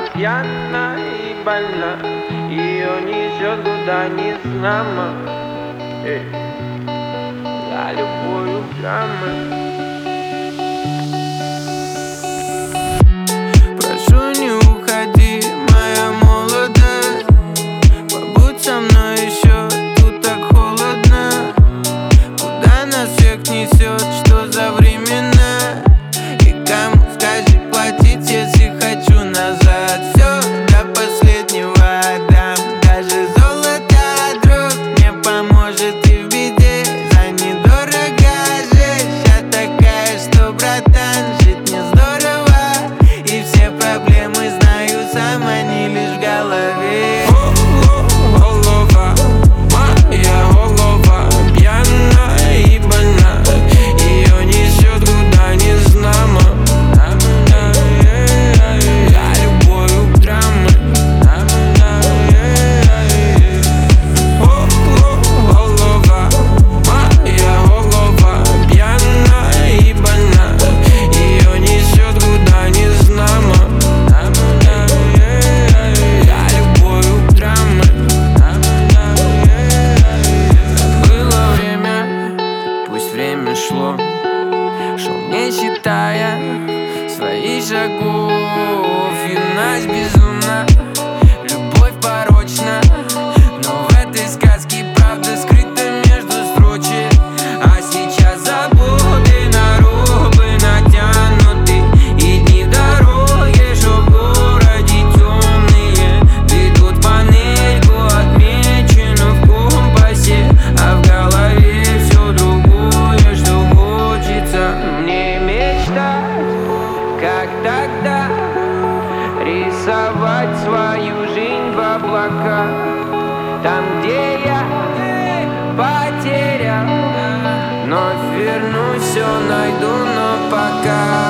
пьяна и больна, ее несет куда незнамо. За любовью драмы. Прошу, не уходи, моя молодость. Побудь со мной еще, тут так холодно. Куда нас всех несет, что за времена? И кому, скажи, платить, если хочу назад? Все до последнего отдам, даже золото, друг мне поможет и в беде. За недорого жить, я такая, что, братан, жить не здорово. И все проблемы, знаю сам, они лишь в голове. Голова, моя голова, пьяна и больна, ее несет куда незнамо. За любовью драмы. Голова, моя голова, пьяна и больна, ее несет куда незнамо. За любовью драмы. Было время, пусть время шло, не считая своих шагов. Юность безумна, любовь порочна, но в этой сказке правда скрыта между строчек. А сейчас заботы на рубы натянуты, и дни в дороге, что в городе темные, ведут панельку, отмеченную в компасе, а в голове все другое, что хочется Мне мечтать, как тогда, рисовать свою жизнь в облаках, там, где я потерял, вновь вернусь, все найду, но пока